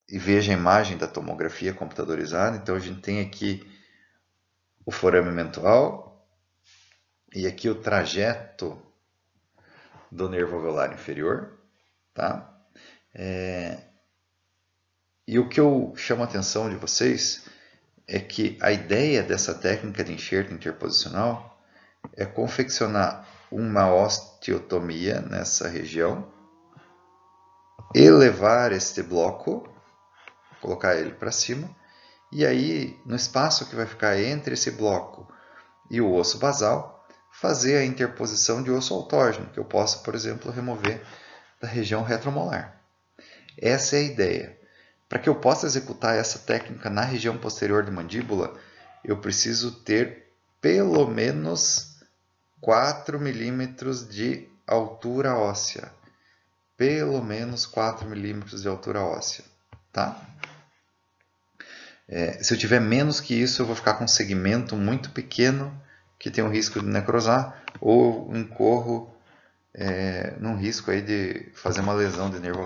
e veja a imagem da tomografia computadorizada. Então, a gente tem aqui o foramen e aqui o trajeto do nervo alveolar inferior, tá? E o que eu chamo a atenção de vocês é que a ideia dessa técnica de enxerto interposicional é confeccionar uma osteotomia nessa região, elevar este bloco, colocar ele para cima, e aí no espaço que vai ficar entre esse bloco e o osso basal, fazer a interposição de osso autógeno, que eu posso, por exemplo, remover da região retromolar. Essa é a ideia. Para que eu possa executar essa técnica na região posterior de mandíbula, eu preciso ter pelo menos 4 milímetros de altura óssea. Pelo menos 4 milímetros de altura óssea. Tá? Se eu tiver menos que isso, eu vou ficar com um segmento muito pequeno que tem o risco de necrosar, ou incorro num risco aí de fazer uma lesão de nervo